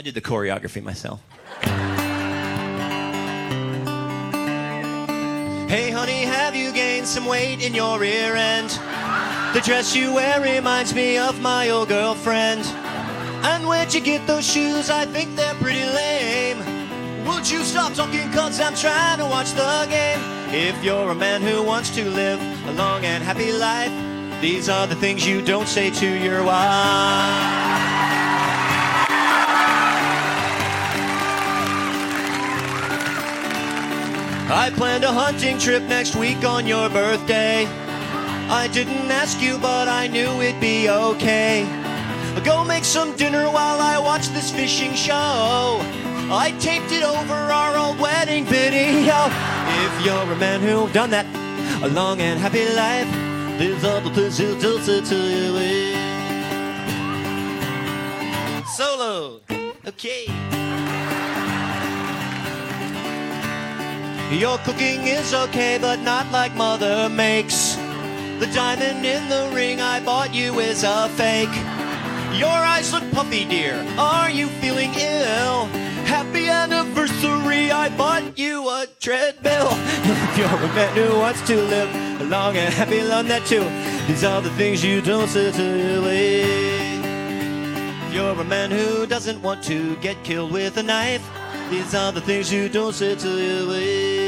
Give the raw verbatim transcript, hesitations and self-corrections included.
did the choreography myself. Hey honey, have you gained some weight in your rear end? The dress you wear reminds me of my old girlfriend. And where'd you get those shoes? I think they're pretty lame. Would you stop talking, cause I'm trying to watch the game? If you're a man who wants to live a long and happy life, these are the things you don't say to your wife. I planned a hunting trip next week on your birthday. I didn't ask you, but I knew it'd be okay. Go make some dinner while I watch this fishing show. I taped it over our old wedding video. If you're a man who've done that, a long and happy life, these are the things you don't say to you. Solo. Okay. Your cooking is okay, but not like mother makes. The diamond in the ring I bought you is a fake. Your eyes look puffy, dear. Are you feeling ill? Happy anniversary, I bought you a treadmill. If you're a man who wants to live a long and happy life, that too. These are the things you don't say to your lady. If you're a man who doesn't want to get killed with a knife, these are the things you don't say to your lady.